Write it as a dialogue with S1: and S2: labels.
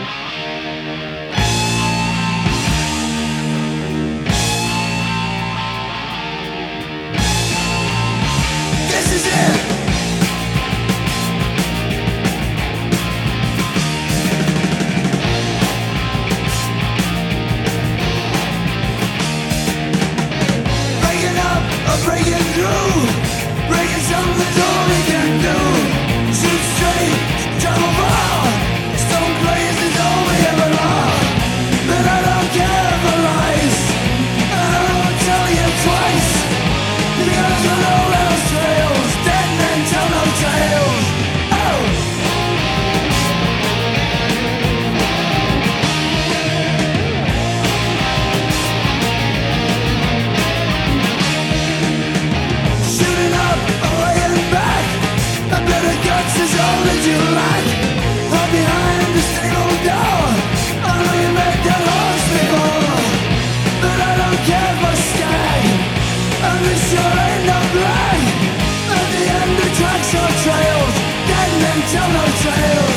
S1: This is it. Breaking up or breaking through, breaking something's all we can do. Shoot straight, travel far, stone blaze is all we ever are. But I don't care for lies, and I won't tell you twice, because we're no lost trails, dead men tell no tales. Oh! Shooting up, away and back, a bit of guts is all that you lack. Hide behind the stable door, I know you met that horse before, but I don't care for stag, and this sure ain't no brag. At the end the tracks are trails, dead men tell no tales.